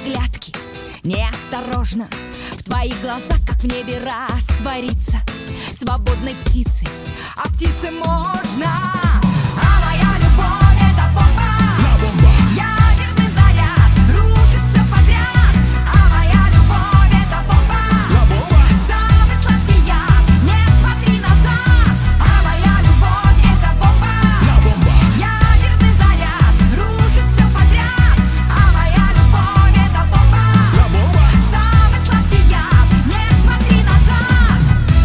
оглядки неосторожно. В твоих глазах, как в небе, раствориться свободной птицы, а птице можно. А моя любовь — это бомба, ядерный заряд, рушит все подряд. А моя любовь — это бомба, самый сладкий яд, не смотри назад. А моя любовь — это бомба, ядерный заряд, рушит все подряд. А моя любовь — это бомба, самый сладкий яд, не смотри назад.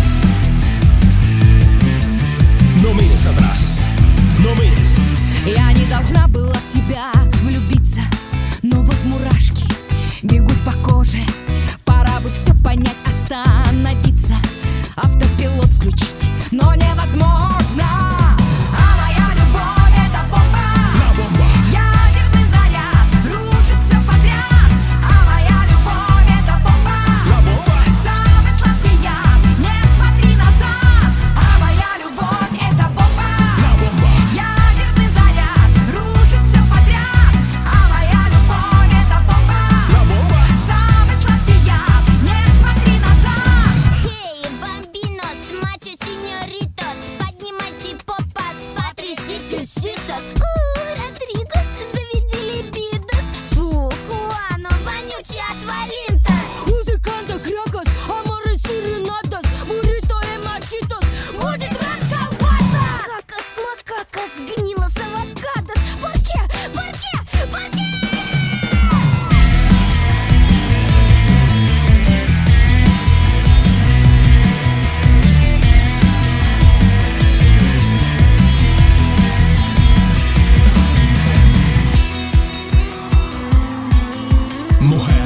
No mires atrás, no mires. Я не должна была в тебя влюбиться, но вот мурашки бегут по коже. Пора бы все понять, остановиться, автопилот включить, но невозможно. А моя любовь — это бомба, ядерный заряд, рушит все подряд. А моя любовь — это бомба, самый сладкий яд, не смотри назад. А моя любовь — это бомба, ядерный заряд, рушит все подряд. А моя любовь — это бомба, самый сладкий яд, не смотри назад. Хей, бомбинос, мачо, сеньоритос, поднимайте попас, потрясите сисос. Родригос, заведи либидос. Фу, Хуано, вонючий отвалинтос. Музыканта крякос, аморы сиренатос, буррито и макитос, будет расколбаса. Какас, макакас, гнилос, авокадос. Порке, порке, порке. Mujer.